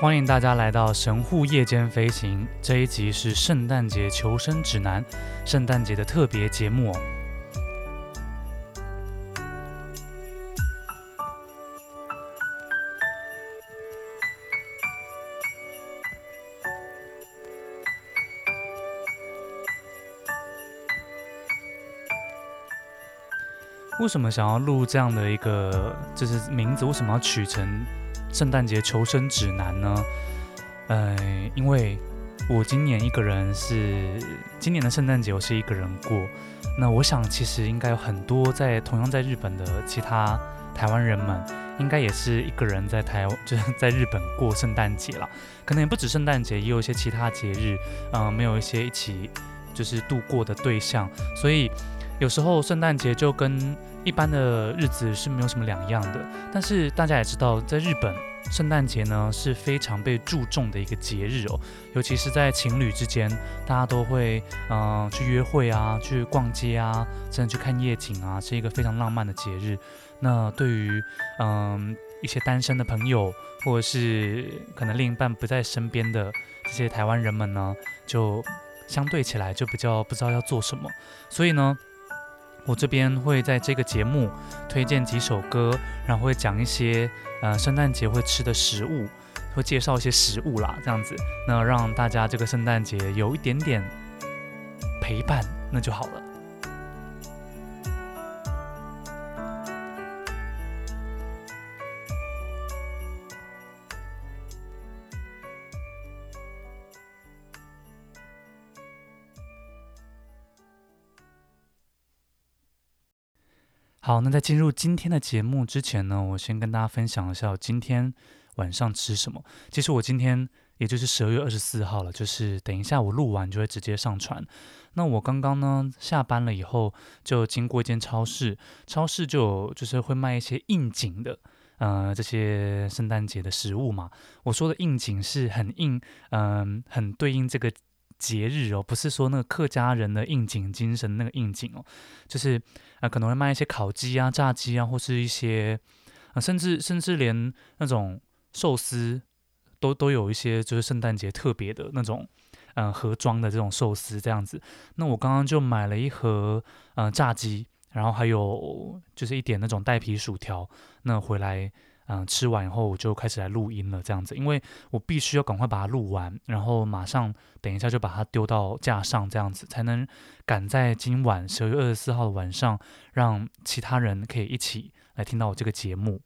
欢迎大家来到神户夜间飞行，这一集是圣诞节求生指南，圣诞节的特别节目哦。为什么想要录这样的一个名字？为什么要取成圣诞节求生指南呢？因为我今年的圣诞节我是一个人过。那我想其实应该有很多同样在日本的其他台湾人们，应该也是一个人就是在日本过圣诞节啦。可能也不止圣诞节，也有一些其他节日，没有一些一起就是度过的对象，所以有时候圣诞节就跟一般的日子是没有什么两样的。但是大家也知道，在日本圣诞节呢是非常被注重的一个节日哦，尤其是在情侣之间，大家都会去约会啊，去逛街啊，甚至去看夜景啊，是一个非常浪漫的节日。那对于一些单身的朋友，或者是可能另一半不在身边的这些台湾人们呢，就相对起来就比较不知道要做什么。所以呢，我这边会在这个节目推荐几首歌，然后会讲一些圣诞节会吃的食物，会介绍一些食物啦，这样子，那让大家这个圣诞节有一点点陪伴，那就好了。好，那在进入今天的节目之前呢，我先跟大家分享一下我今天晚上吃什么。其实我今天也就是12月24号了，就是等一下我录完就会直接上传。那我刚刚呢下班了以后，就经过一间超市，超市就是会卖一些应景的这些圣诞节的食物嘛。我说的应景是很应，很对应这个节日哦，不是说那个客家人的应景精神那个应景哦，就是可能会卖一些烤鸡啊、炸鸡啊，或是一些甚至连那种寿司都有一些就是圣诞节特别的那种盒装的这种寿司这样子。那我刚刚就买了一盒炸鸡，然后还有就是一点那种带皮薯条，那回来吃完以后我就开始来录音了，这样子，因为我必须要赶快把它录完，然后马上等一下就把它丢到架上，这样子才能赶在今晚12月24号的晚上，让其他人可以一起来听到我这个节目。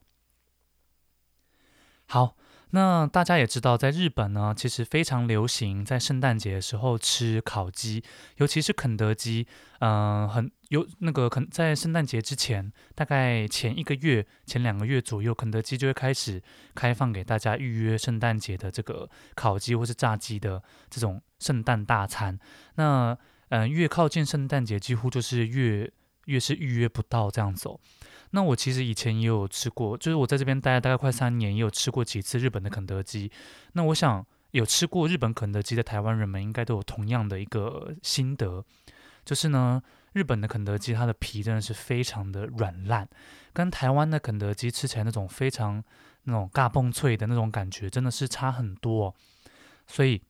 好，那大家也知道，在日本呢，其实非常流行在圣诞节的时候吃烤鸡，尤其是肯德基，很有那个在圣诞节之前，大概前1个月、前2个月左右，肯德基就会开始开放给大家预约圣诞节的这个烤鸡或是炸鸡的这种圣诞大餐。那越靠近圣诞节，几乎就是越是预约不到这样子哦。那我其实以前也有吃过，就是我在这边待了大概快3年，也有吃过几次日本的肯德基。那我想有吃过日本肯德基的台湾人们应该都有同样的一个心得，就是呢，日本的肯德基它的皮真的是非常的软烂，跟台湾的肯德基吃起来那种非常那种嘎嘣脆的那种感觉真的是差很多哦。所以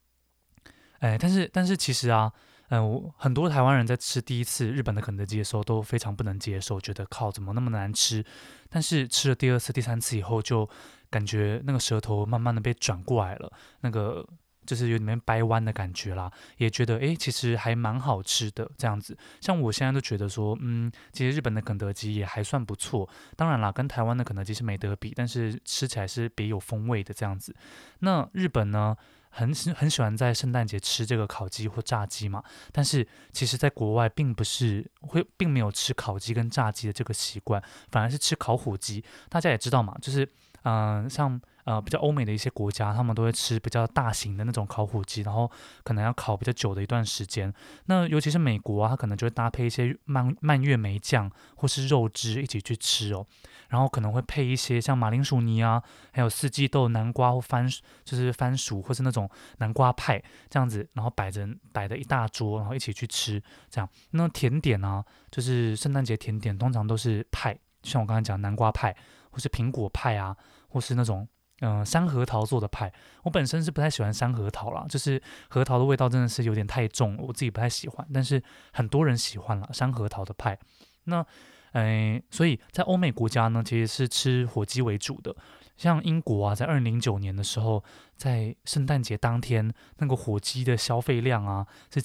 但是其实啊，很多台湾人在吃第一次日本的肯德基的时候都非常不能接受，觉得靠怎么那么难吃。但是吃了第2次、第3次以后，就感觉那个舌头慢慢的被转过来了，那个就是有点掰弯的感觉啦，也觉得其实还蛮好吃的这样子。像我现在都觉得说，其实日本的肯德基也还算不错。当然啦，跟台湾的肯德基是没得比，但是吃起来是别有风味的这样子。那日本呢？很喜欢在圣诞节吃这个烤鸡或炸鸡嘛，但是其实在国外并没有吃烤鸡跟炸鸡的这个习惯，反而是吃烤火鸡。大家也知道嘛，就是像比较欧美的一些国家，他们都会吃比较大型的那种烤火鸡，然后可能要烤比较久的一段时间。那尤其是美国啊，它可能就会搭配一些蔓越莓酱或是肉汁一起去吃哦。然后可能会配一些像马铃薯泥啊，还有四季豆、南瓜或就是番薯或是那种南瓜派这样子，然后摆的一大桌，然后一起去吃这样。那甜点啊，就是圣诞节甜点通常都是派，像我刚才讲南瓜派或是苹果派啊，或是那种山核桃做的派。我本身是不太喜欢山核桃啦，就是核桃的味道真的是有点太重，我自己不太喜欢，但是很多人喜欢啦山核桃的派。那所以在欧美国家呢，其实是吃火鸡为主的。像英国啊，在2009年的时候，在圣诞节当天，那个火鸡的消费量啊是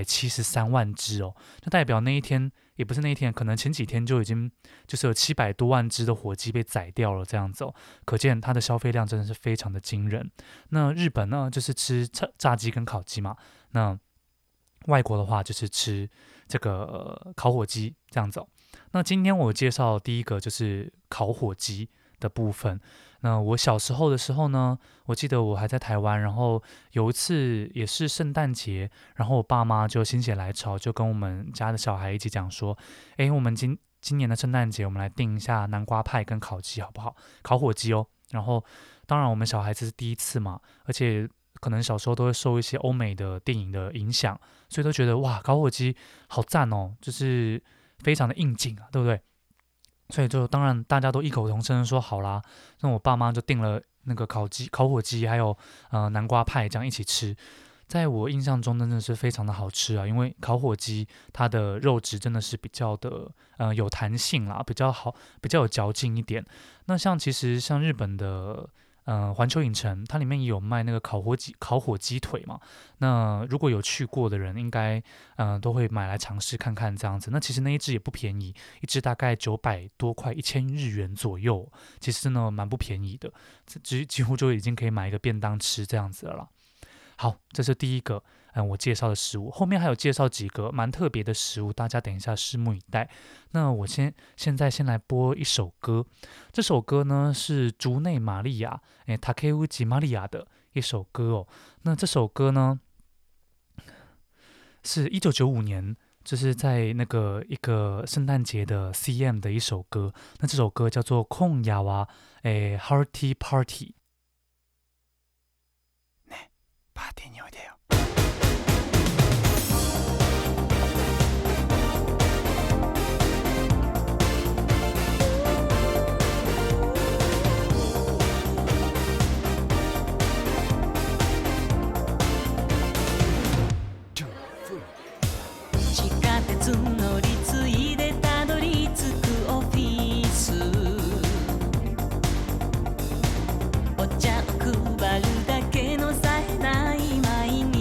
773万只哦，就代表那一天也不是那一天，可能前几天就已经就是有700多万只的火鸡被宰掉了这样子哦，可见它的消费量真的是非常的惊人。那日本呢，就是吃炸鸡跟烤鸡嘛，那外国的话就是吃这个烤火鸡这样子哦。那今天我介绍第一个就是烤火鸡的部分。那我小时候的时候呢，我记得我还在台湾，然后有一次也是圣诞节，然后我爸妈就心血来潮，就跟我们家的小孩一起讲说，诶，我们今年的圣诞节，我们来订一下南瓜派跟烤鸡好不好？烤火鸡哦。然后当然我们小孩子是第一次嘛，而且可能小时候都会受一些欧美的电影的影响，所以都觉得哇，烤火鸡好赞哦，就是非常的应景啊，对不对？所以就当然大家都异口同声地说好啦，那我爸妈就订了那个烤火鸡，还有南瓜派这样一起吃。在我印象中真的是非常的好吃啊，因为烤火鸡它的肉质真的是比较的有弹性啦，比较好，比较有嚼劲一点。那其实像日本的环球影城，它里面也有卖那个烤火鸡腿嘛。那如果有去过的人，应该都会买来尝试看看这样子。那其实那一只也不便宜，一只大概900多块1000日元左右，其实呢蛮不便宜的，几乎就已经可以买一个便当吃这样子了啦。好，这是第一个，我介绍的食物。后面还有介绍几个蛮特别的食物，大家等一下拭目以待。那我现在先来播一首歌，这首歌呢是竹内玛利亚，Takeuchi 玛利亚的一首歌哦。那这首歌呢是1995年，就是在那个一个圣诞节的 CM 的一首歌。那这首歌叫做《今夜はHearty Party》。パーティーにおいでよ。 地下鉄乗り継いでたどり着くオフィス、お茶を配るだけの冴えない毎日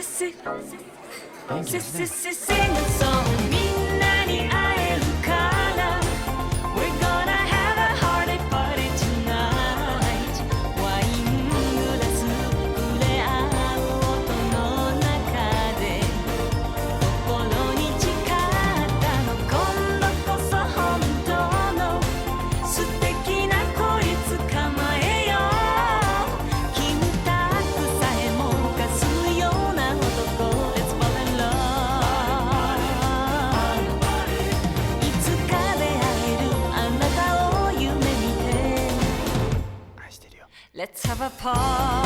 Sing a song みんなに会えるから We're gonna have a party party tonight ワイングラス触れ合う音の中で心に誓ったの今度こそ本当の素敵な恋捕まえようキムタクさえも犯すような男 Let's fall in love いつか出会えるあなたを夢見て愛してるよ Let's have a party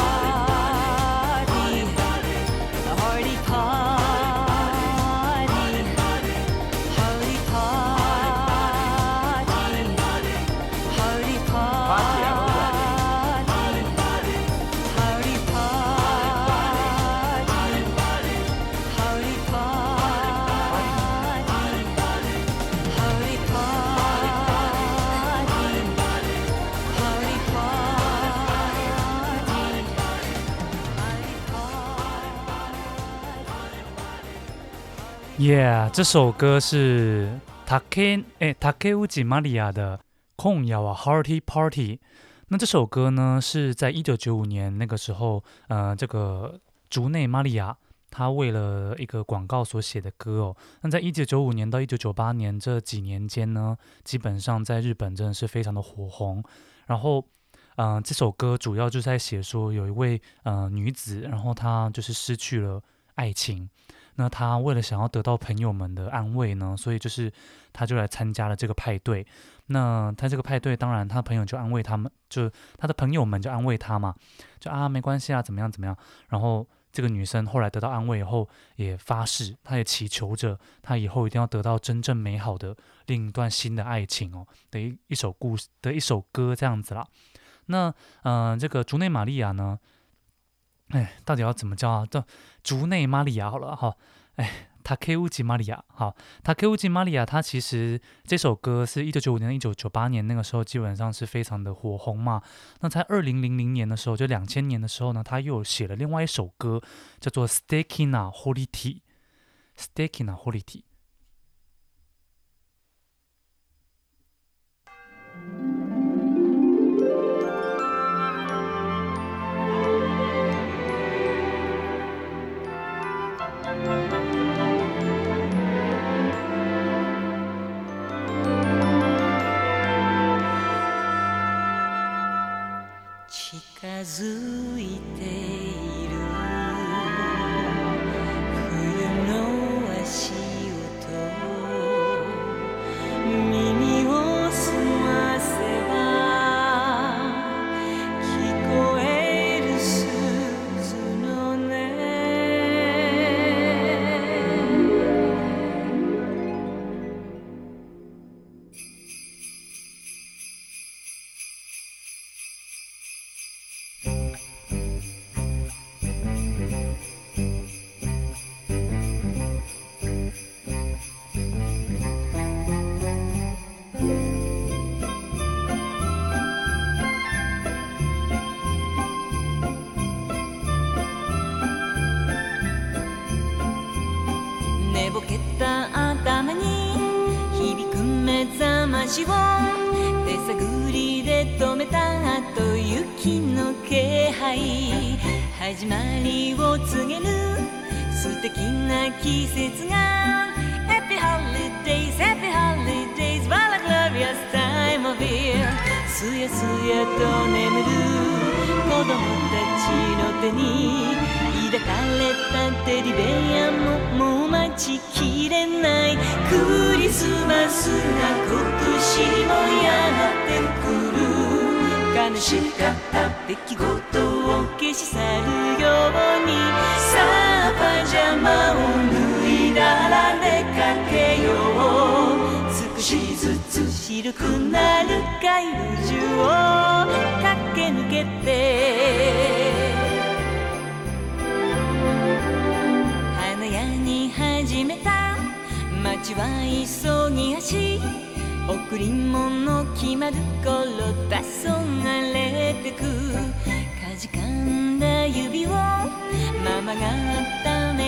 A hearty party Hearty party Hearty party Hearty Yeah， 这首歌是竹内まりや的今夜は Hearty Party。那这首歌呢是在1995年那个时候，这个竹内まりや他为了一个广告所写的歌哦。那在1995年到1998年这几年间呢，基本上在日本真的是非常的火红。然后，这首歌主要就是在写说有一位女子，然后她就是失去了爱情。那他为了想要得到朋友们的安慰呢，所以就是他就来参加了这个派对。那他这个派对，当然他朋友就安慰他们，就他的朋友们就安慰他嘛，就没关系啊，怎么样怎么样。然后这个女生后来得到安慰以后，也发誓，她也祈求着，她以后一定要得到真正美好的另一段新的爱情哦的一首故事的一首歌这样子啦。那这个竹内まりや呢？到底要怎么叫啊？叫竹内まりや好了哈。竹内まりや好，竹内まりや他其实这首歌是1995年、1998年那个时候基本上是非常的火红嘛。那在2000年的时候，就2000年的时候呢，他又写了另外一首歌，叫做《素敵なホリティ》。素敵なホリティ。 近づいている冬の足音耳を澄ませば聞こえる鈴の音寝ぼけた頭に響く目覚ましを手探りで止めた後雪の気配始まりを告げる素敵な季節が Happy holidays, happy holidays What a glorious time of year すやすやと眠る子供たちの手に抱かれたテディベアももう待ちきれないクリスマスが今年もやってくる悲しかった出来事を消し去るようにさあパジャマを脱いだら出かけよう少しずつ白くなる街路樹を駆け抜けて花屋に始めた街は急ぎ足贈り物決まる頃黄昏れてくかじかんだ指をママが温め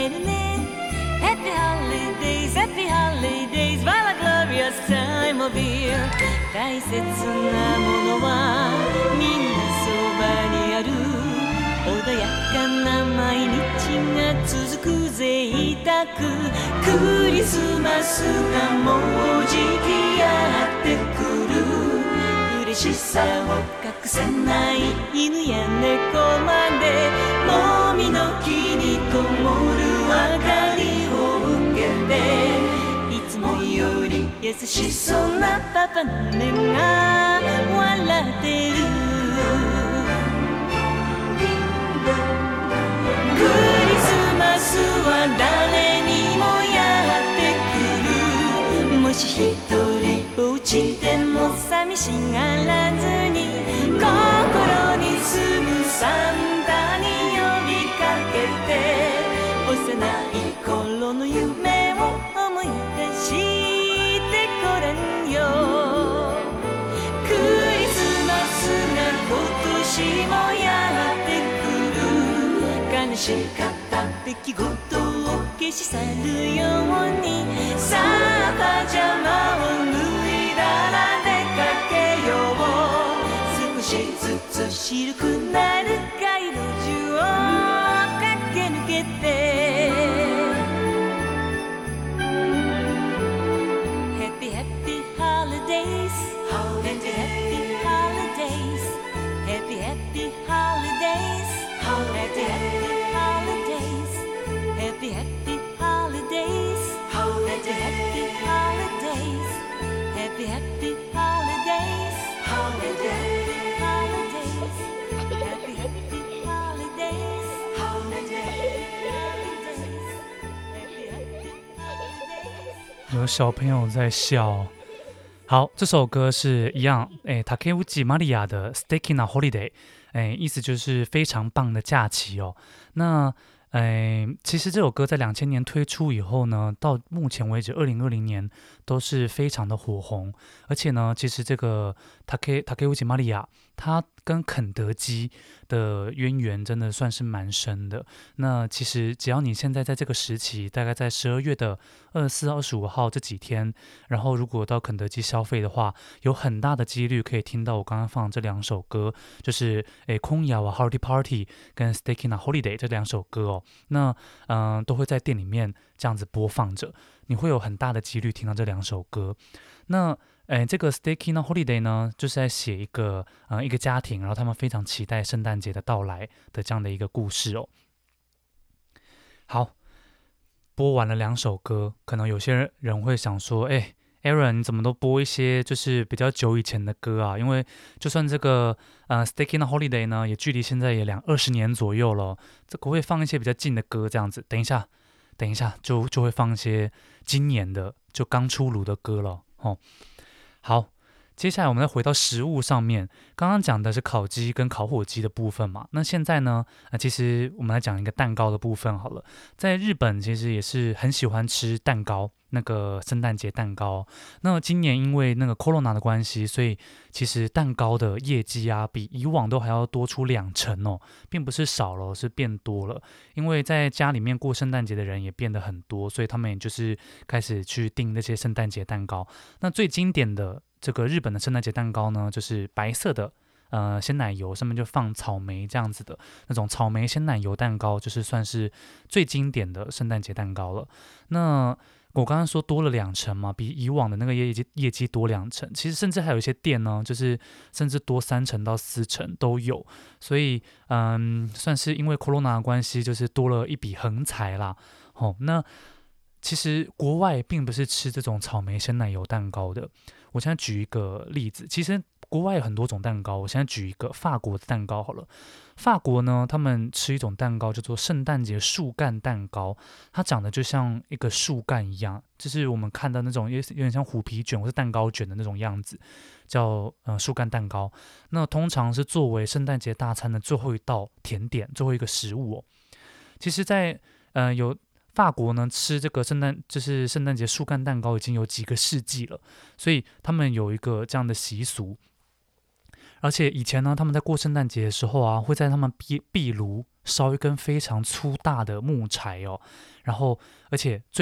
び大切なものはみんなそばにある穏やかな毎日が続く贅沢クリスマスがもうじきやってくる嬉しさを隠せない犬や猫までもみの木に灯る明かりを受けていつもより優しそうなパパの目が笑ってるクリスマスは誰にもやってくるもし一人ぼっちでも寂しがらずに心に住むサンタに呼びかけて幼い頃の夢を思い出してごらんよクリスマスが今年もやってくる悲しかった出来事を消し去るようにさあパジャマを脱いだら出かけよう少しずつ白くなる街路樹を駆け抜けて Happy Happy Holidays Happy Happy Holidays Happy Happy Holidays Happy Happy Holidays Happy Happy Holidays Happy Happy Holidays Happy Happy Holidays Happy Happy Holidays Happy Happy Holidays Happy Happy Holidays 有小朋友在笑。好，这首歌是一样，Takeuchi Maria 的 Suteki na Holiday，意思就是非常棒的假期哦。那其實這首歌在2000年推出以後呢，到目前為止2020年都是非常的火紅。而且呢，其實這個 Takeuchi Maria 他跟肯德基的淵源真的算是蠻深的。那其實只要你現在在這個時期，大概在12月的24、25號這幾天，然後如果到肯德基消費的話，有很大的幾率可以聽到我剛剛放的這兩首歌，就是空謠啊 Holiday Party 跟 Suteki na Holiday 這兩首歌哦。那都會在店裡面這樣子播放着，你會有很大的幾率聽到這兩首歌。那這個 Suteki na Holiday 呢，就是在寫一個家庭，然後他們非常期待聖誕節的到來的這樣的一個故事哦。好，播完了兩首歌，可能有些人會想說，Aaron 你怎麼都播一些就是比較久以前的歌啊？因為就算這個Suteki na Holiday 呢，也距離現在也20年左右了，這個會放一些比較近的歌，這樣子。等一下就會放一些今年的就剛出爐的歌了哦。好，接下來我們再回到食物上面，剛剛講的是烤雞跟烤火雞的部分嘛，那現在呢，其實我們來講一個蛋糕的部分好了。在日本其實也是很喜歡吃蛋糕，那個聖誕節蛋糕。那今年因為那個 Corona 的關係，所以其實蛋糕的業績啊，比以往都還要多出2成哦，並不是少了，是變多了。因為在家裡面過聖誕節的人也變得很多，所以他們也就是開始去訂那些聖誕節蛋糕。那最經典的這個日本的聖誕節蛋糕呢，就是白色的鮮奶油，上面就放草莓這樣子的那種草莓鮮奶油蛋糕，就是算是最經典的聖誕節蛋糕了。那我剛剛說多了2成嘛，比以往的那個業績多2成，其實甚至還有一些店呢，就是甚至多3成到4成都有，所以算是因為 Corona 的關係，就是多了一筆橫財啦。那其實國外並不是吃這種草莓鮮奶油蛋糕的。我現在舉一個例子，其實國外有很多種蛋糕，我現在舉一個法國的蛋糕好了。法國呢，他們吃一種蛋糕叫做聖誕節樹幹蛋糕，它長得就像一個樹幹一樣，就是我們看到那種有點像虎皮卷或是蛋糕卷的那種樣子，叫樹幹蛋糕。那通常是作為聖誕節大餐的最後一道甜點，最後一個食物哦。其實在有法國呢吃這個聖誕節樹幹蛋糕已經有幾個世紀了，所以他們有一個這樣的習俗。而且以前呢，他們在過聖誕節的時候啊，會在他們壁爐燒一根非常粗大的木柴哦，然後而且最好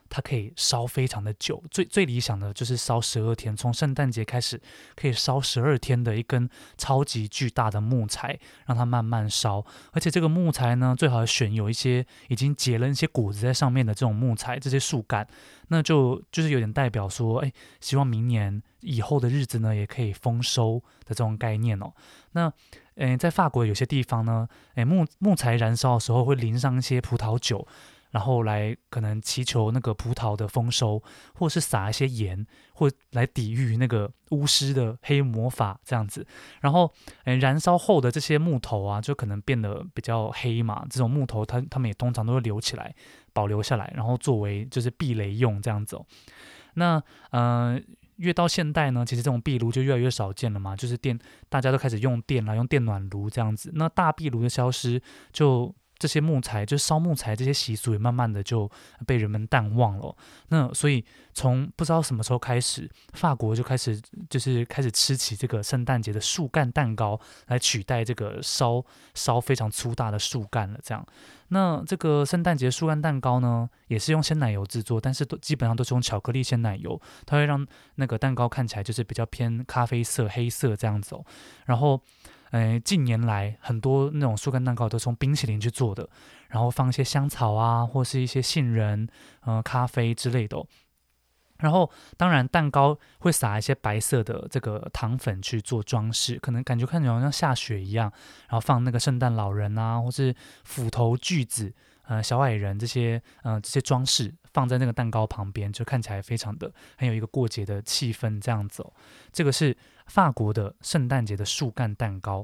它可以烧非常的久，最理想的就是烧12天，从圣诞节开始可以烧12天的一根超级巨大的木材，让它慢慢烧。而且这个木材呢，最好选有一些已经结了一些果子在上面的这种木材，这些树干，那就是有点代表说，希望明年以后的日子呢，也可以丰收的这种概念哦。那在法国有些地方呢，木材燃烧的时候会淋上一些葡萄酒，然后来可能祈求那个葡萄的丰收，或是撒一些盐，或来抵御那个巫师的黑魔法这样子。然后燃烧后的这些木头啊，就可能变得比较黑嘛，这种木头他们也通常都会留起来，保留下来，然后作为就是避雷用这样子哦。那越到现代呢，其实这种壁炉就越来越少见了嘛，就是大家都开始用电啦，用电暖炉这样子。那大壁炉的消失，就这些木材，就是烧木材这些习俗也慢慢的就被人们淡忘了。那所以从不知道什么时候开始，法国就开始吃起这个圣诞节的树干蛋糕来取代这个烧非常粗大的树干了。这样，那这个圣诞节树干蛋糕呢，也是用鲜奶油制作，但是基本上都是用巧克力鲜奶油，它会让那个蛋糕看起来就是比较偏咖啡色、黑色这样子哦。然后近年来很多那种树干蛋糕都是用冰淇淋去做的，然后放一些香草啊，或是一些杏仁、咖啡之类的哦。然后当然蛋糕会撒一些白色的这个糖粉去做装饰，可能感觉看起来好像下雪一样，然后放那个圣诞老人啊，或是斧头锯子、小矮人这些装饰放在那个蛋糕旁边，就看起来非常的很有一个过节的气氛这样子哦。这个是法国的圣诞节的树干蛋糕。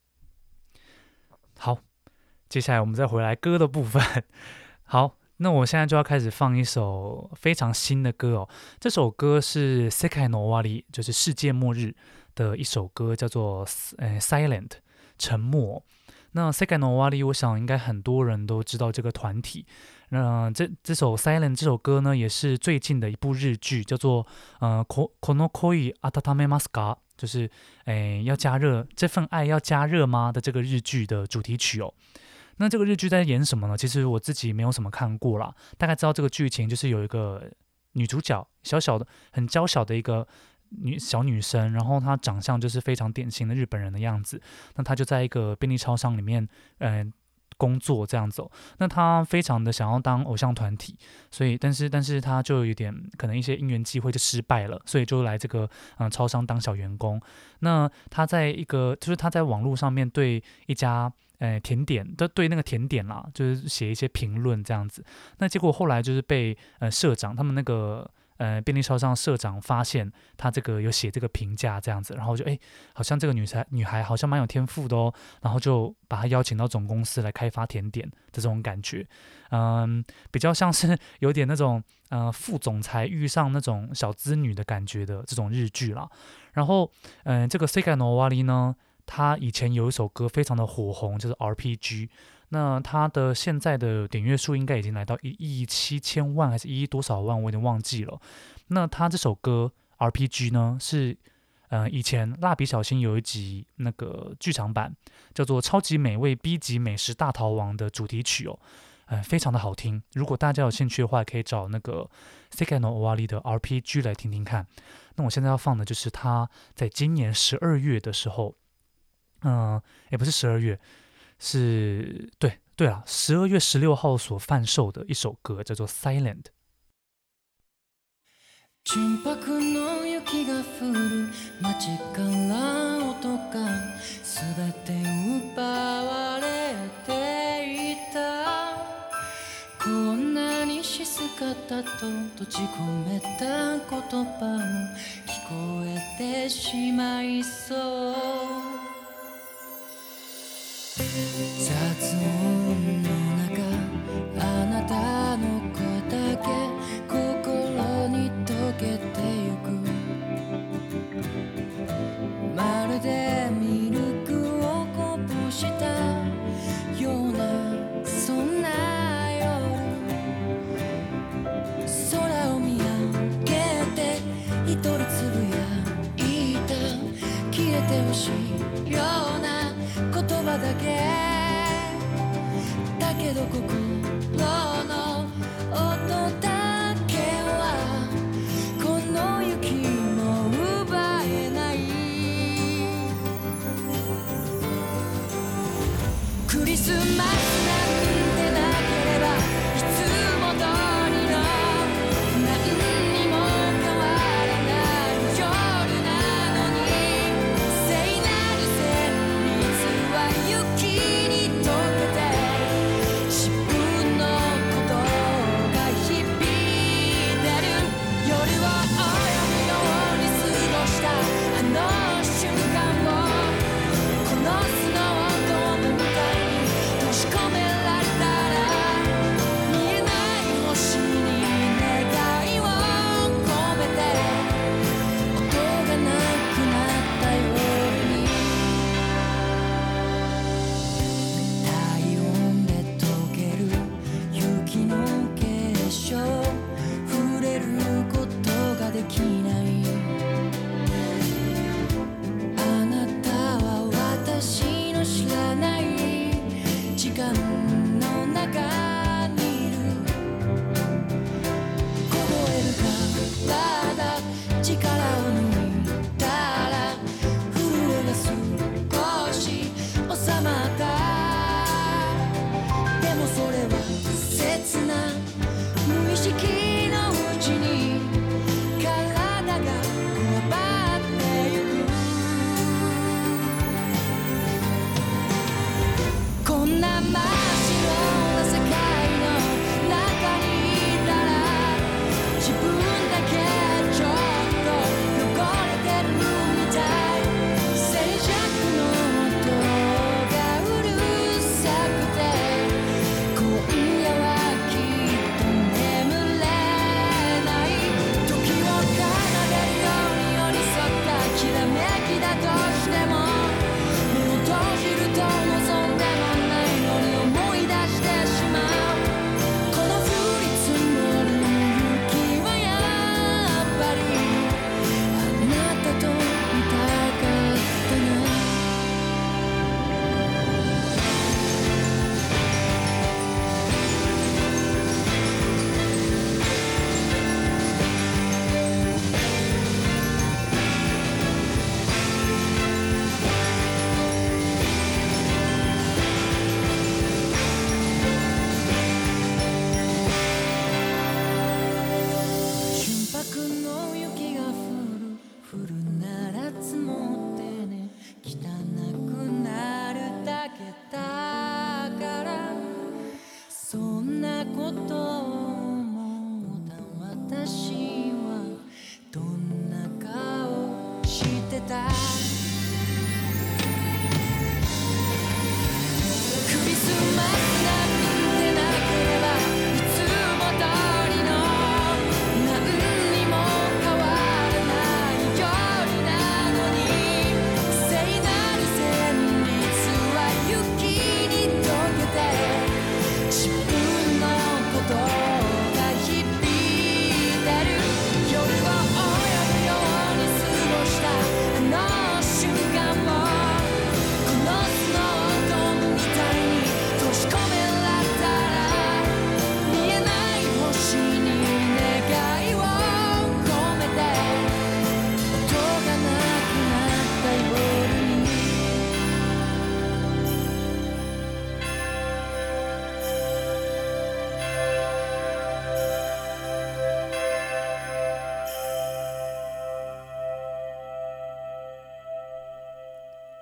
好，接下来我们再回来歌的部分。好，那我现在就要开始放一首非常新的歌哦。这首歌是 Sekai no Owari， 就是世界末日的一首歌，叫做Silent 沉默。那 Sekai no Owari 我想应该很多人都知道这个团体。那这首 Silent 这首歌呢，也是最近的一部日剧，叫做Kono Koi Atatame Masu 就是要加热，这份爱要加热吗的这个日剧的主题曲哦。那这个日剧在演什么呢？其实我自己没有什么看过啦，大概知道这个剧情就是有一个女主角，小小的很娇小的一个小女生，然后她长相就是非常典型的日本人的样子。那她就在一个便利超商里面工作这样子哦。那她非常的想要当偶像团体，所以但是她就有点可能一些因缘际会就失败了，所以就来这个超商当小员工。那她就是她在网络上面对一家甜点对那个甜点啦，就是写一些评论这样子。那结果后来就是被社长他们那个便利超商社长发现他这个有写这个评价这样子，然后就好像这个女孩好像蛮有天赋的哦，然后就把她邀请到总公司来开发甜点的这种感觉。比较像是有点那种副总裁遇上那种小资女的感觉的这种日剧啦。然后这个 Sekai no Owari 呢，他以前有一首歌非常的火红，就是 RPG。那他的现在的点阅数应该已经来到1.7亿还是1亿多少万，我有点忘记了。那他这首歌 RPG 呢，是以前蜡笔小新有一集那个剧场版叫做《超级美味 B 级美食大逃亡》的主题曲哦，非常的好听。如果大家有兴趣的话，可以找那个 Sekai no Owari 的 RPG 来听听看。那我现在要放的就是他在今年12月的时候，也不是12月。是对了，12月16号所贩售的一首歌，叫做 Silent。 純白の雪が降る街から音が全て奪われていた。こんなに静かだと閉じ込めた言葉も聞こえてしまいそう。雑音の中あなたの声だけ心に溶けてゆく。まるでミルクをこぼしたようなそんな夜。空を見上げて一人つぶやいた。消えてほしい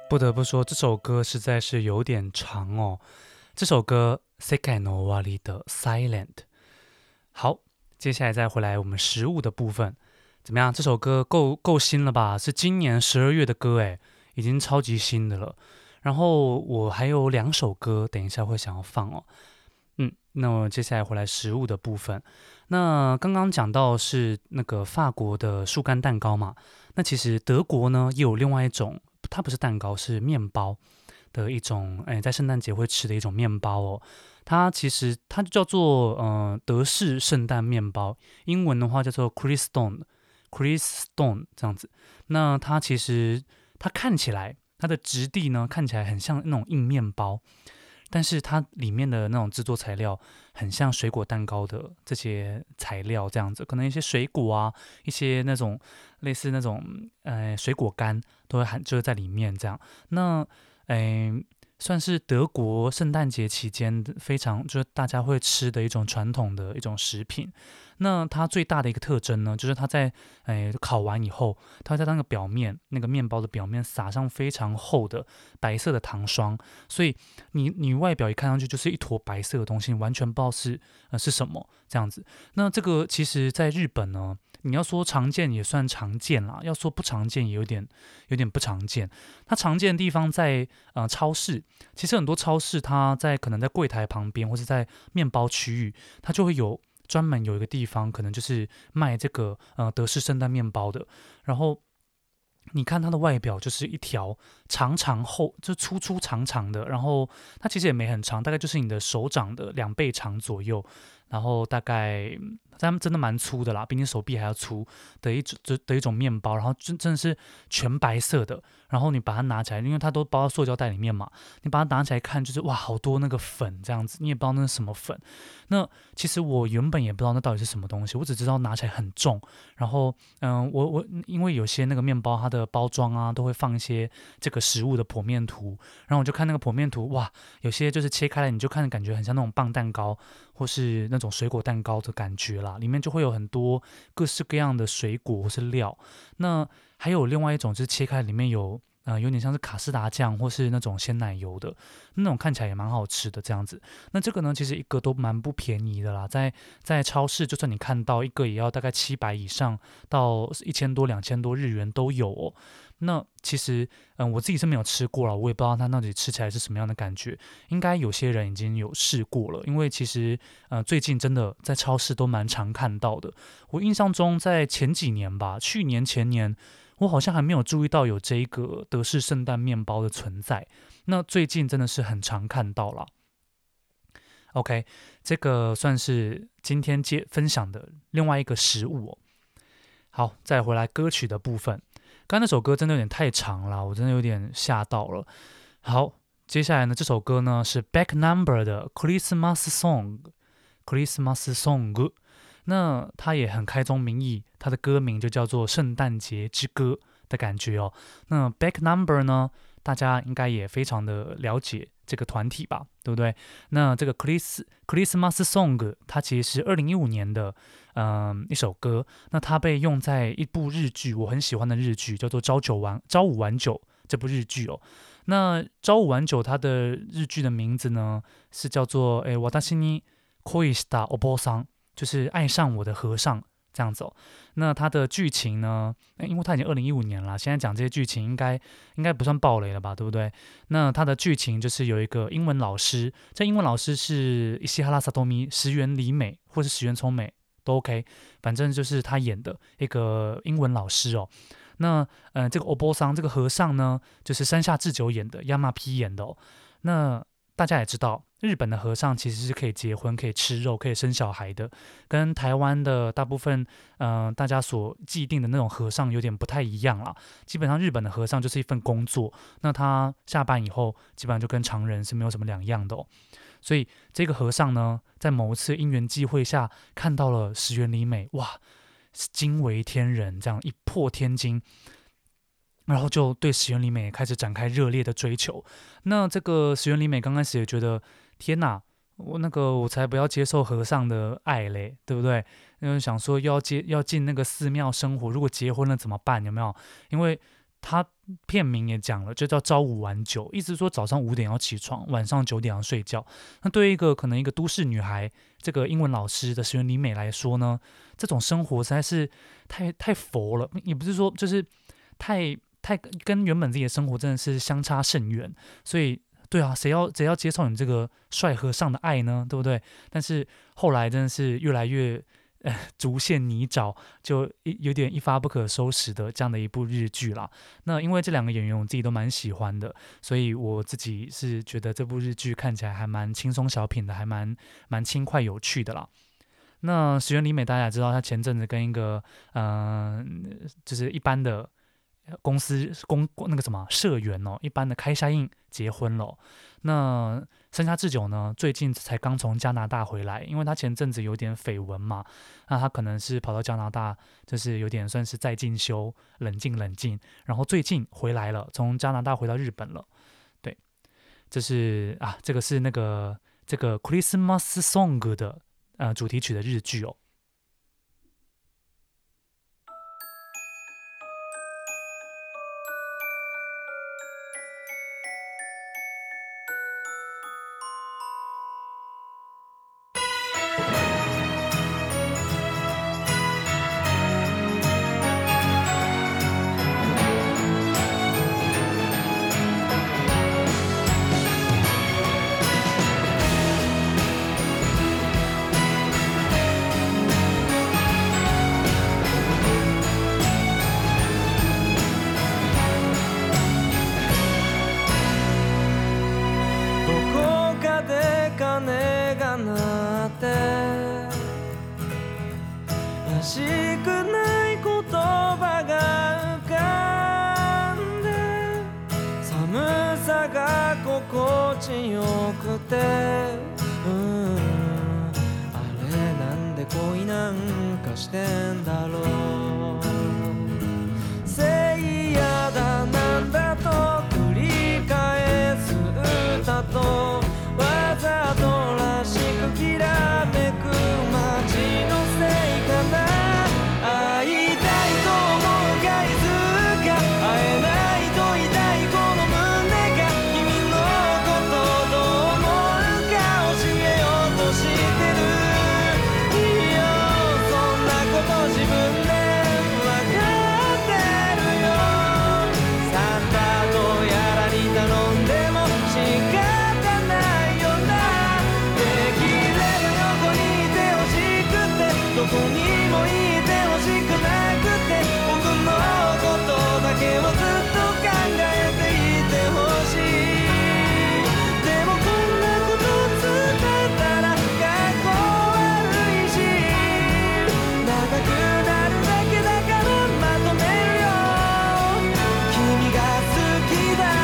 不得不说，这首歌实在是有点长哦。这首歌《世界の終わり》的 Silent。好，接下来再回来我们食物的部分，怎么样？这首歌够新了吧？是今年12月的歌，诶，已经超级新的了。然后我还有2首歌，等一下会想要放哦。那我接下来回来食物的部分。那刚刚讲到是那个法国的树干蛋糕嘛，那其实德国呢也有另外一种，它不是蛋糕，是面包的一种，在圣诞节会吃的一种面包哦。它其实它就叫做德式圣诞面包，英文的话叫做 Christstone 这样子。那它其实它看起来它的质地呢看起来很像那种硬面包。但是它里面的那种制作材料很像水果蛋糕的这些材料这样子，可能一些水果啊，一些那种类似那种水果干都会就是在里面这样。那算是德国圣诞节期间非常就是大家会吃的一种传统的一种食品。那它最大的一个特征呢，就是它在烤完以后，它会在那个表面，那个面包的表面撒上非常厚的白色的糖霜，所以你外表一看上去就是一坨白色的东西，你完全不知道是什么这样子。那这个其实在日本呢，你要说常见也算常见啦，要说不常见也有点不常见。它常见的地方在超市，其实很多超市它可能在柜台旁边或是在面包区域，它就会专门有一个地方，可能就是卖这个德式圣诞面包的。然后你看它的外表就是一条长长厚，就粗粗长长的，然后它其实也没很长，大概就是你的手掌的2倍长左右，然后大概它们真的蛮粗的啦，比你手臂还要粗的一种面包，然后真的是全白色的，然后你把它拿起来，因为它都包到塑胶袋里面嘛，你把它拿起来看，就是哇，好多那个粉这样子，你也不知道那是什么粉。那其实我原本也不知道那到底是什么东西，我只知道拿起来很重，然后我因为有些那个面包它的包装啊都会放一些这个食物的剖面图，然后我就看那个剖面图，哇，有些就是切开来你就看感觉很像那种棒蛋糕或是那种水果蛋糕的感觉啦，里面就会有很多各式各样的水果或是料。那还有另外一种就是切开里面有点像是卡士达酱或是那种鲜奶油的那种，看起来也蛮好吃的这样子。那这个呢，其实一个都蛮不便宜的啦，在超市，就算你看到一个也要大概700以上到1000多、2000多日元都有哦。那其实我自己是没有吃过了，我也不知道它到底吃起来是什么样的感觉。应该有些人已经有试过了，因为其实最近真的在超市都蛮常看到的。我印象中在前几年吧，去年前年，我好像还没有注意到有这一个德式圣诞面包的存在。那最近真的是很常看到了。OK， 这个算是今天分享的另外一个食物哦。好，再回来歌曲的部分。刚刚那首歌真的有点太长了，我真的有点吓到了。好，接下来呢，这首歌呢是 Back Number 的 Christmas Song。那它也很开宗明义，它的歌名就叫做圣诞节之歌的感觉哦。那 Back Number 呢，大家应该也非常的了解这个团体吧，对不对？那这个 Christmas Song 它其实是2015年的一首歌，那它被用在一部日剧，我很喜欢的日剧叫做朝五晚九这部日剧哦。那朝五晚九它的日剧的名字呢是叫做私に恋したお坊さん，就是爱上我的和尚这样子哦。那它的剧情呢，因为它已经2015年了，现在讲这些剧情应该不算爆雷了吧，对不对？那它的剧情就是有一个英文老师，这英文老师是石原さとみ、石原里美或是石原聪美都 OK， 反正就是他演的一个英文老师哦。那这个お坊さん这个和尚呢，就是山下智久演的，Yamapi 演的哦。那大家也知道，日本的和尚其实是可以结婚、可以吃肉、可以生小孩的，跟台湾的大部分大家所既定的那种和尚有点不太一样啦。基本上日本的和尚就是一份工作，那他下班以后基本上就跟常人是没有什么两样的哦。所以这个和尚呢，在某一次因缘际会下看到了石原里美，哇，惊为天人，这样一破天惊。然后就对石原里美开始展开热烈的追求。那这个石原里美刚开始也觉得，天哪，我才不要接受和尚的爱嘞，对不对？因为想说要进那个寺庙生活，如果结婚了怎么办？有没有？因为它片名也讲了，就叫朝五晚九，意思说早上5点要起床，晚上9点要睡觉。那对于可能一个都市女孩，这个英文老师的石原里美来说呢，这种生活实在是太佛了，也不是说就是太跟原本自己的生活真的是相差甚远，所以对啊，谁要接受你这个帅和尚的爱呢？对不对？但是后来真的是越来越逐陷泥沼，就有点一发不可收拾的这样的一部日剧啦。那因为这2个演员我自己都蛮喜欢的，所以我自己是觉得这部日剧看起来还蛮轻松小品的，还蛮轻快有趣的啦。那石原里美大家也知道，她前阵子跟一个就是一般的公司那个什么社员哦，一般的开下印结婚了。那山下智久呢，最近才刚从加拿大回来，因为他前阵子有点绯闻嘛，那他可能是跑到加拿大，就是有点算是在进修，冷静，然后最近回来了，从加拿大回到日本了。对，这是这个是这个 Christmas Song 的主题曲的日剧哦。 しくない言葉が浮かんで寒さが心地よくてあれなんで恋なんかしてんだろうせいやだなんだと繰り返す歌とわざとらしくきらめく街のせいかな会いたいと思う回数が会えないと痛いこの胸が君のことどう思うか教えようとしてるいいよそんなこと自分で分かってるよサンタとやらに頼んでも仕方ないよなできれば横にいてほしくてどこにもいてほしくなくて僕のことだけをずっと考えていてほしいでもこんなこと伝えたらかっこ悪いし長くなるだけだからまとめるよ君が好きだ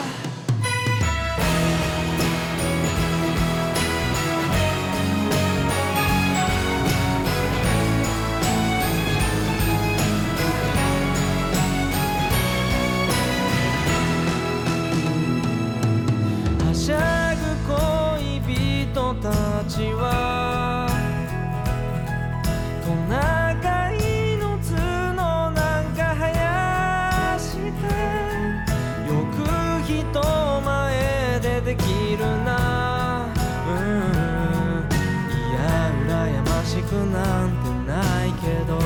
はしゃぐ恋人たちはトナカイの角なんか生やしてよく人前でできるないや羨ましくなんてないけど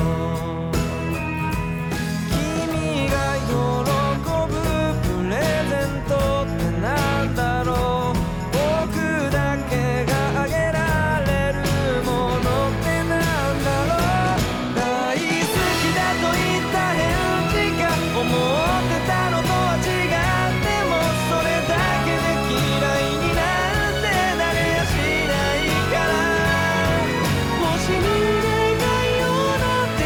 君が喜ぶプレゼントってなんだろう僕だけがあげられるものってなんだろう大好きだと言った返事が思ってたのとは違ってもそれだけで嫌いになんてなれやしないから星に願いをなっ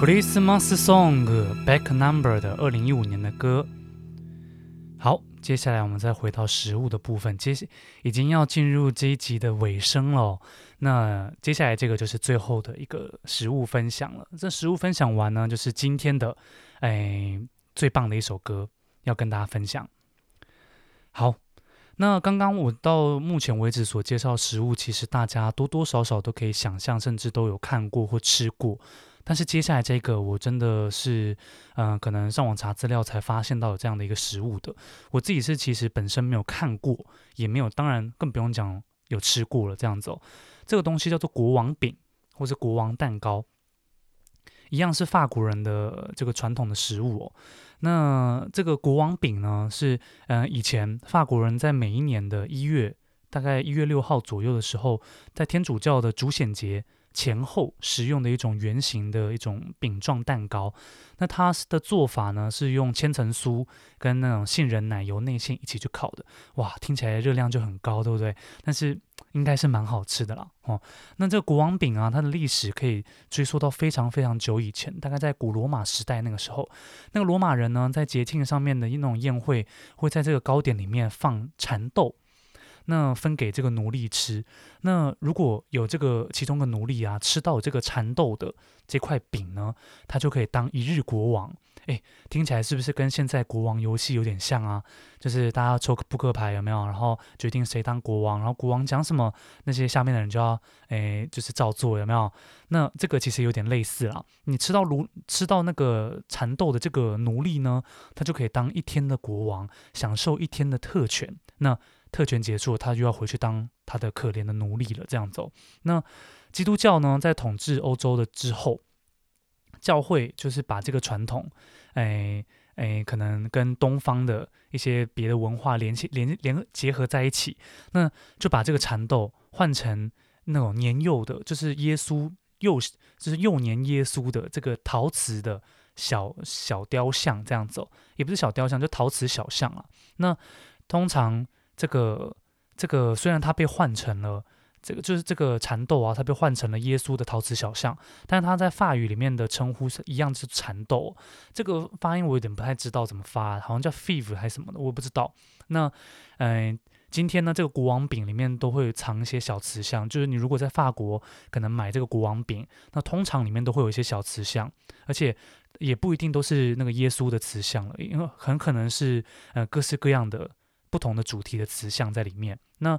Christmas Song Back Number 的2015年的歌。好，接下来我们再回到食物的部分，已经要进入这一集的尾声了。那接下来这个就是最后的一个食物分享了。这食物分享完呢，就是今天的最棒的一首歌要跟大家分享。好，那刚刚我到目前为止所介绍的食物，其实大家多多少少都可以想象，甚至都有看过或吃过。但是接下来这个我真的是，可能上网查资料才发现到有这样的一个食物的。我自己是其实本身没有看过，也没有，当然更不用讲有吃过了这样子哦。这个东西叫做国王饼，或是国王蛋糕，一样是法国人的这个传统的食物哦。那这个国王饼呢，是以前法国人在每一年的大概1月6号左右的时候，在天主教的主显节前后食用的一种圆形的一种饼状蛋糕。那它的做法呢，是用千层酥跟那种杏仁奶油内馅一起去烤的。哇，听起来热量就很高，对不对？但是应该是蛮好吃的啦。那这个国王饼啊，它的历史可以追溯到非常非常久以前，大概在古罗马时代那个时候，那个罗马人呢，在节庆上面的那种宴会，会在这个糕点里面放蚕豆。那分给这个奴隶吃，那如果有这个其中的奴隶啊吃到这个蚕豆的这块饼呢，他就可以当一日国王。听起来是不是跟现在国王游戏有点像啊？就是大家抽扑克牌有没有，然后决定谁当国王，然后国王讲什么，那些下面的人就要就是照做，有没有？那这个其实有点类似啦。你吃到那个蚕豆的这个奴隶呢，他就可以当一天的国王，享受一天的特权。那特权结束了，他就要回去当他的可怜的奴隶了，这样走。那基督教呢，在统治欧洲的之后，教会就是把这个传统，可能跟东方的一些别的文化结合在一起，那就把这个蚕豆换成那种年幼的，就是就是幼年耶稣的这个陶瓷的小雕像，这样走，也不是小雕像，就陶瓷小像啊。那通常这个虽然它被换成了就是这个蚕豆啊，它被换成了耶稣的陶瓷小像，但是它在法语里面的称呼是一样是蚕豆。这个发音我有点不太知道怎么发，好像叫 five 还是什么的，我不知道。那今天呢，这个国王饼里面都会藏一些小瓷像，就是你如果在法国可能买这个国王饼，那通常里面都会有一些小瓷像，而且也不一定都是那个耶稣的瓷像了，因为很可能是各式各样的不同的主题的瓷像在里面。那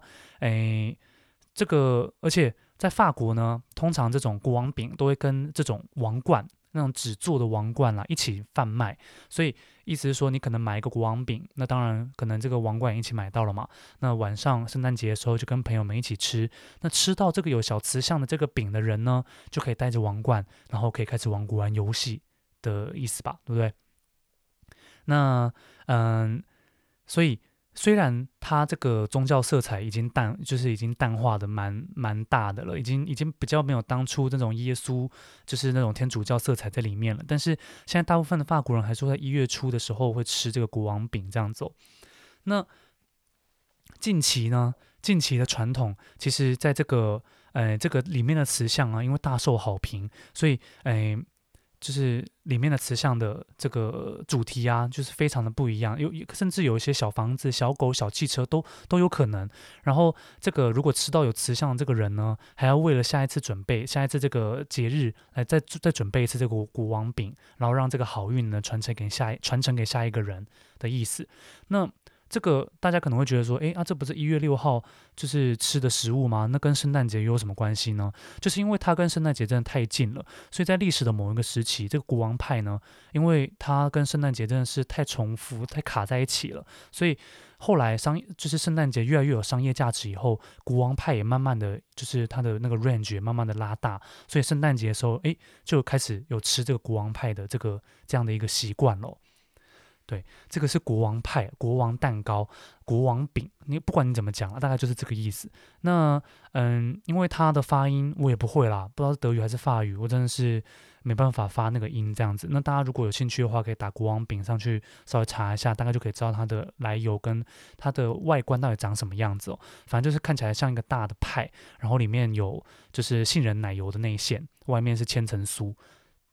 而且在法国呢，通常这种国王饼都会跟这种王冠，那种纸做的王冠啦一起贩卖，所以意思是说，你可能买一个国王饼，那当然可能这个王冠也一起买到了嘛。那晚上圣诞节的时候就跟朋友们一起吃，那吃到这个有小瓷像的这个饼的人呢，就可以带着王冠，然后可以开始玩游戏的意思吧，对不对？那所以虽然它这个宗教色彩已经淡化的蛮大的了，已经比较没有当初那种耶稣就是那种天主教色彩在里面了，但是现在大部分的法国人还是在1月初的时候会吃这个国王饼这样子。那近期的传统，其实在这个里面的瓷像啊，因为大受好评，所以就是里面的瓷像的这个主题啊，就是非常的不一样，甚至有一些小房子、小狗、小汽车都有可能。然后这个如果吃到有瓷像的这个人呢，还要为了下一次这个节日来再准备一次这个国王饼，然后让这个好运呢传承给下一个人的意思。那这个大家可能会觉得说，这不是1月6号就是吃的食物吗？那跟圣诞节又有什么关系呢？就是因为它跟圣诞节真的太近了，所以在历史的某一个时期，这个国王派呢，因为它跟圣诞节真的是太重复、太卡在一起了，所以后来就是圣诞节越来越有商业价值以后，国王派也慢慢的就是它的那个 range 也慢慢的拉大，所以圣诞节的时候，就开始有吃这个国王派的这样的一个习惯咯。对，这个是国王派、国王蛋糕、国王饼，不管你怎么讲，大概就是这个意思。那因为它的发音我也不会啦，不知道是德语还是法语，我真的是没办法发那个音这样子。那大家如果有兴趣的话，可以打国王饼上去稍微查一下，大概就可以知道它的来由跟它的外观到底长什么样子哦。反正就是看起来像一个大的派，然后里面有就是杏仁奶油的内馅，外面是千层酥。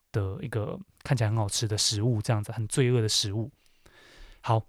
的一个看起来很好吃的食物，这样子很罪恶的食物。好，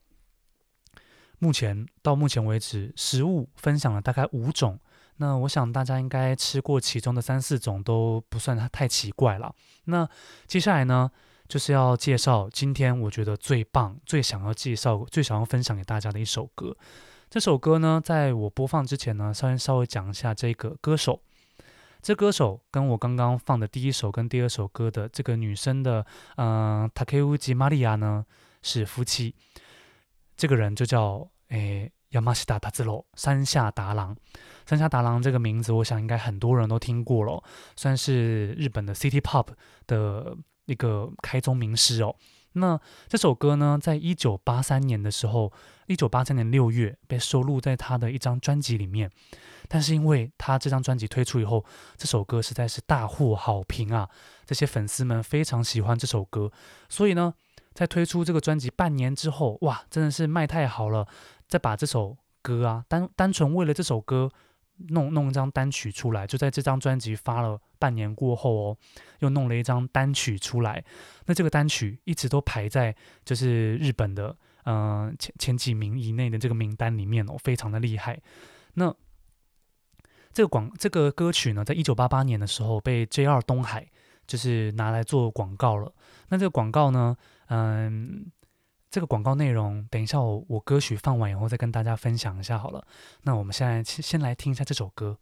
到目前为止，食物分享了大概5种。那我想大家应该吃过其中的3、4种都不算太奇怪了。那接下来呢，就是要介绍今天我觉得最棒、最想要介绍、最想要分享给大家的一首歌。这首歌呢，在我播放之前呢，稍微讲一下这个歌手。这歌手跟我刚刚放的第一首跟第二首歌的这个女生的Takeuchi Maria 呢是夫妻。这个人就叫Yamashita Tatsuo 山下达郎。山下达郎这个名字，我想应该很多人都听过了，算是日本的 City Pop 的一个开宗明师哦。那这首歌呢，在1983年的时候，1983年6月被收录在他的一张专辑里面。但是因为他这张专辑推出以后，这首歌实在是大获好评啊，这些粉丝们非常喜欢这首歌，所以呢，在推出这个专辑半年之后，哇，真的是卖太好了，再把这首歌啊，单纯为了这首歌弄一张单曲出来，就在这张专辑发了半年过后哦，又弄了一张单曲出来。那这个单曲一直都排在就是日本的前几名以内的这个名单里面哦，非常的厉害。那这个歌曲呢，在1988年的时候被 JR 东海就是拿来做广告了。那这个广告呢，这个广告内容，等一下我歌曲放完以后再跟大家分享一下好了。那我们现在先来听一下这首歌。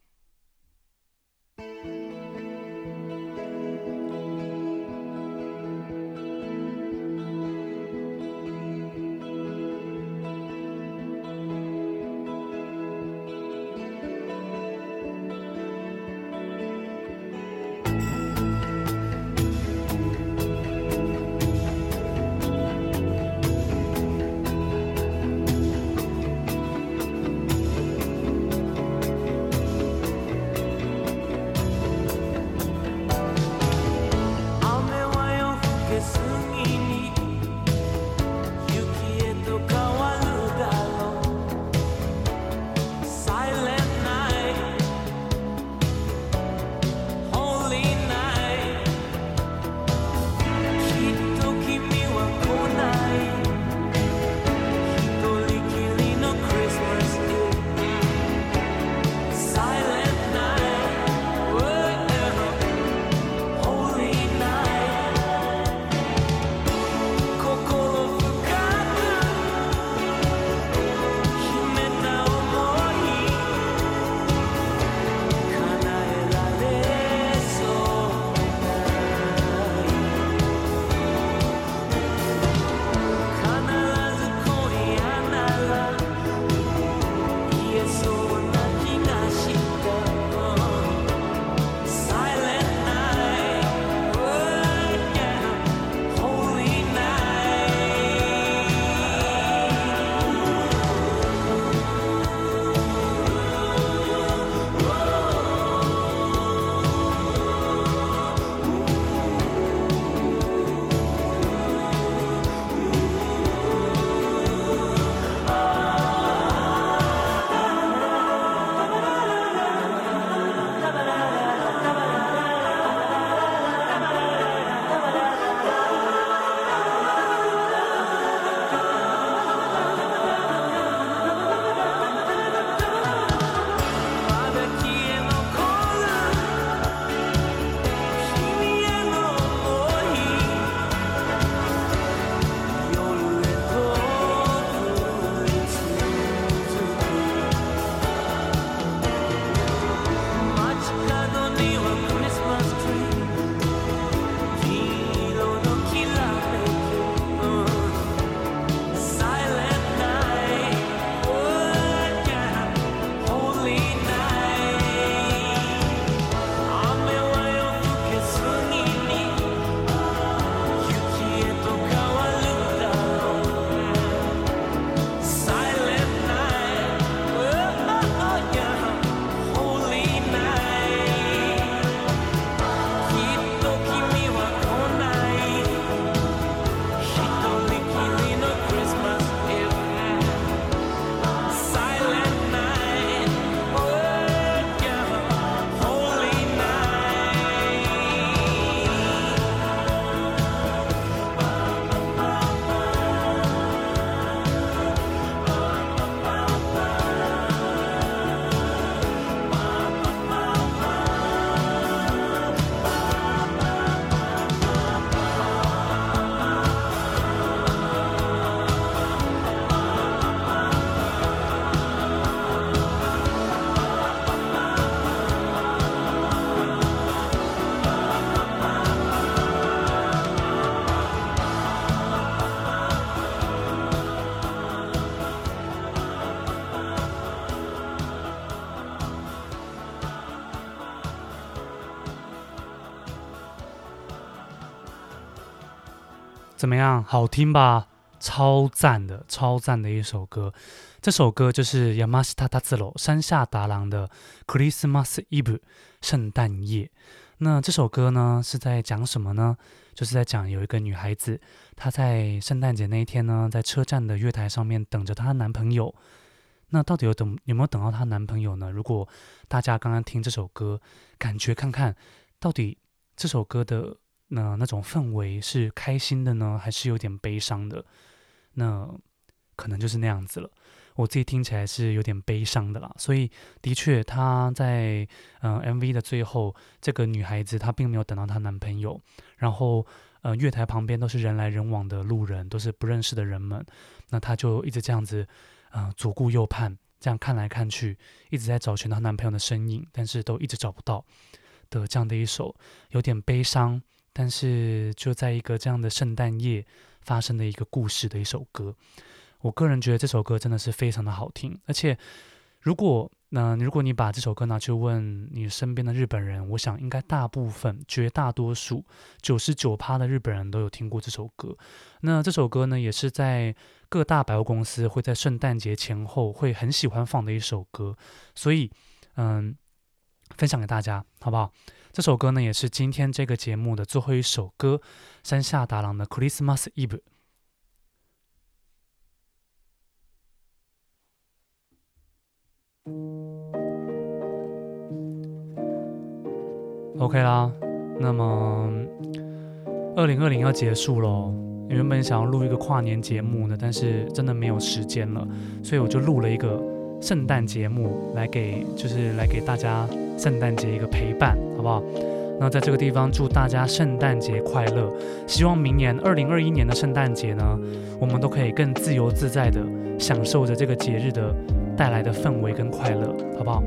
怎么样？好听吧？超赞的，超赞的一首歌。这首歌就是山下達郎山下达郎的《Christmas Eve》圣诞夜。那这首歌呢是在讲什么呢？就是在讲有一个女孩子，她在圣诞节那一天呢，在车站的月台上面等着她的男朋友。那到底有没有等到她男朋友呢？如果大家刚刚听这首歌，感觉看看到底这首歌的那种氛围是开心的呢，还是有点悲伤的？那可能就是那样子了。我自己听起来是有点悲伤的啦，所以的确，她在MV 的最后，这个女孩子她并没有等到她男朋友，然后月台旁边都是人来人往的路人，都是不认识的人们，那她就一直这样子左顾右盼，这样看来看去，一直在找寻她男朋友的身影，但是都一直找不到的这样的一首有点悲伤，但是就在一个这样的圣诞夜发生的一个故事的一首歌。我个人觉得这首歌真的是非常的好听，而且如果你把这首歌拿去问你身边的日本人，我想应该绝大多数99%的日本人都有听过这首歌。那这首歌呢，也是在各大百货公司会在圣诞节前后会很喜欢放的一首歌，所以分享给大家好不好？这首歌呢，也是今天这个节目的最后一首歌，山下达郎的 Christmas Eve。OK 啦，那么2020要结束咯，原本想要录一个跨年节目呢，但是真的没有时间了，所以我就录了一个圣诞节目来给大家圣诞节一个陪伴，好不好？那在这个地方祝大家圣诞节快乐，希望明年2021年的圣诞节呢，我们都可以更自由自在的享受着这个节日的带来的氛围跟快乐，好不好？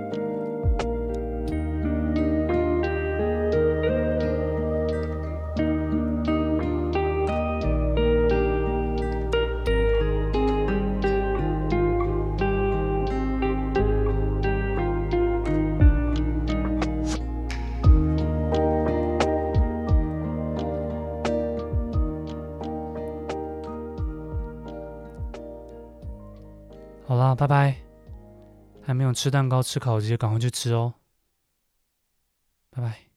好啦，拜拜！还没有吃蛋糕、吃烤鸡，赶快去吃哦！拜拜。